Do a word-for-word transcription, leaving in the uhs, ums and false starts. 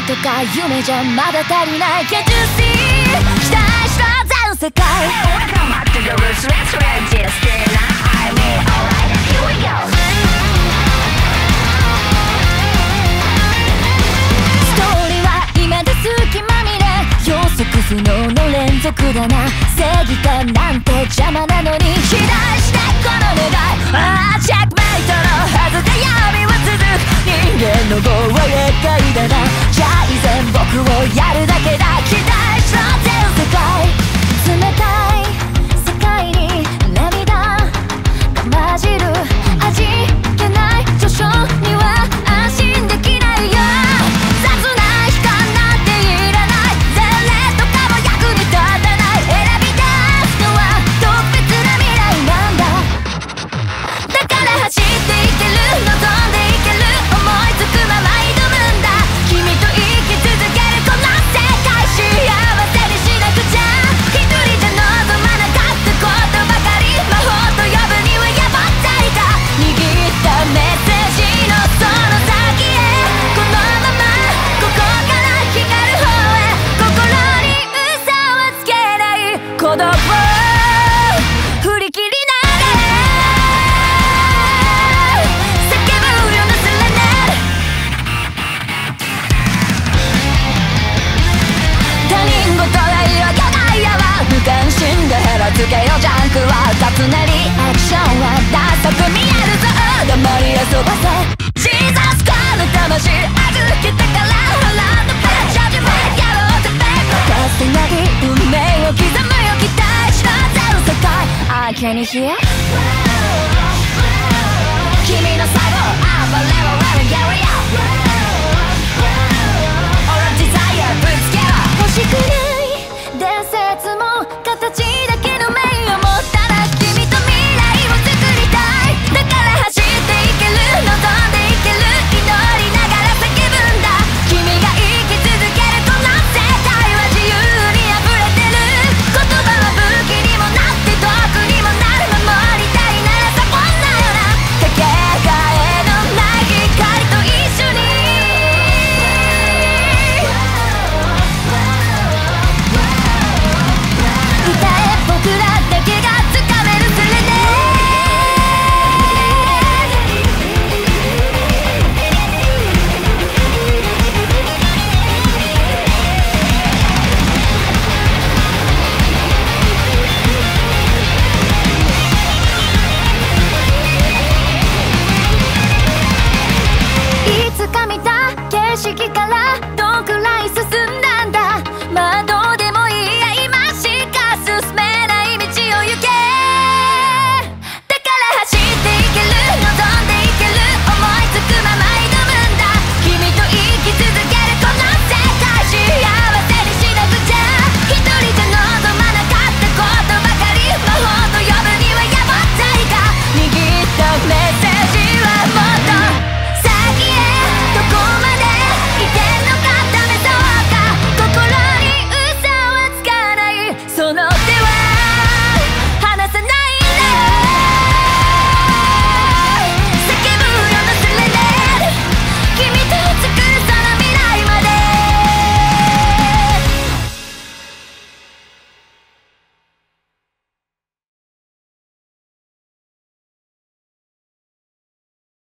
とか夢じゃまだ足りない Can't you see 期待しろ全世界 Welcome back to the roots, let's register now. I mean, alright, here we go. ストーリーは今で隙間見れ予測不能の連続だな正義感なんて邪魔なのに期待してこの願いああチェックメイトのはずで闇は続く人間の業は厄介だなじゃあ依然僕をやるだけだ期待しろ全世界冷たい世界に涙が混じる味気ない序章には安心できないよ雑な悲観なんていらない前例とかも役に立たない選び出すのは特別な未来なんだだから走っていける望んでいける思いつくまま挑むんだ君と生き続けるこの世界幸せにしなくちゃ一人じゃ望まなかったことばかり魔法と呼ぶにはやばったりだ握ったメッセージのその先へこのままここから光る方へ心に嘘はつけない鼓動を振り切りながら叫ぶようなスレネル他人事は色気ないやは無関心でヘラつけよジャンクは雑なリアクションはダサく見えるぞ黙り遊ばせジーザスコの魂預けたから腹のペンジャージメやろうぜベイブかつてない運命を刻むよ期待しろ全世界 I can hear 君の最後暴れろレゲリア All of desire ぶつけろ欲しくない